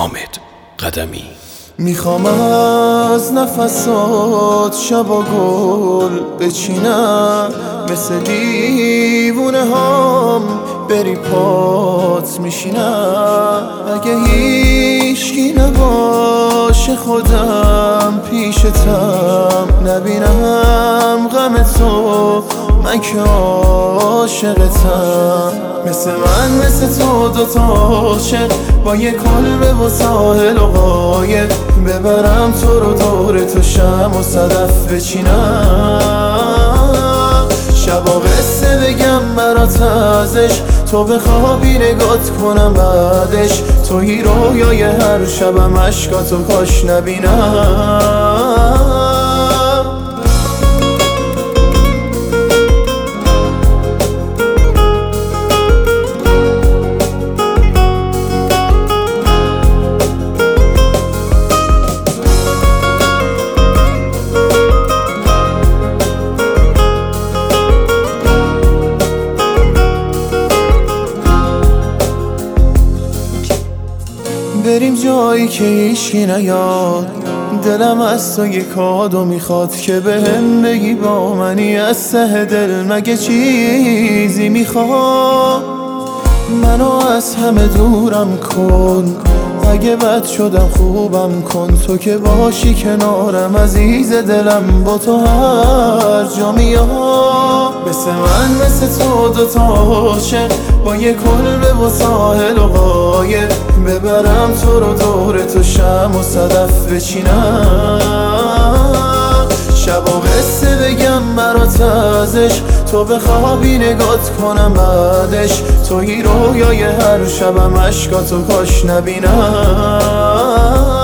حامد قدمی. میخوام از نفسات شبا گل بچینم، مثل دیوونه هام بری پات میشینم. اگه هیچکی نباشه خودم پیشتم، نبینم غم تو من که عاشقتم. مثل تو دوتا عاشق با یه کلبه و ساحل و قایق، ببرم تو رو دور تو شم و صدف بچینم. شبا قصه بگم برات ازش، تو بخوابی نگات کنم بعدش. توی رویای هر شبم عشقاتو کاش نبینم. بریم جایی که هیچکی نیاد، دلم از تو یه کادو میخواد که بهم بگی با منی از ته دل. مگه چیزی میخواد؟ منو از همه دورم کن، اگه بد شدم خوبم کن. تو که باشی کنارم عزیز دلم، با تو هر جا میام. مثل تو دوتا عاشق با یه کلبه و ساحل و قایق، ببرم تو رو دور تو شم و صدف بچینم. شبا قصه بگم برات ازش، تو بخوابی نگات کنم بعدش. توی رویای هر شبم عشقاتو کاش نبینم.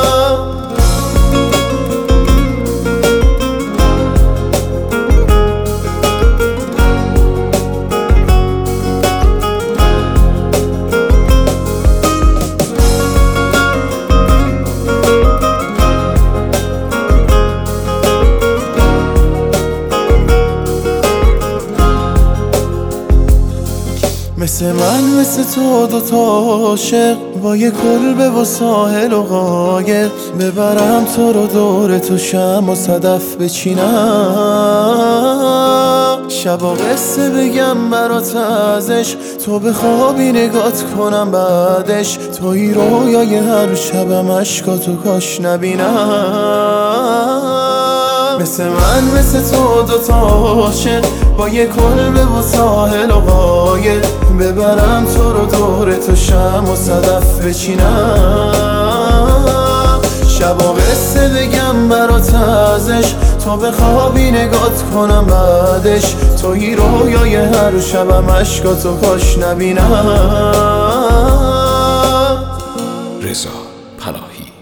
مثل تو دوتا عاشق با یه کلبه و ساحل و قایق، ببرم تو رو دور تو شم و صدف بچینم. شبا قصه بگم برات ازش، تو بخوابی نگات کنم بعدش. توی رویای هر شبم عشقاتو کاش نبینم. مثل تو دوتا عاشق با یه کلبه و ساحل و قایق، ببرم تو رو دور تو شم و صدف بچینم. شبا قصه بگم برات ازش، تو بخوابی نگات کنم بعدش. توی رویای هر شبم عشقاتو کاش نبینم. رضا پناهی.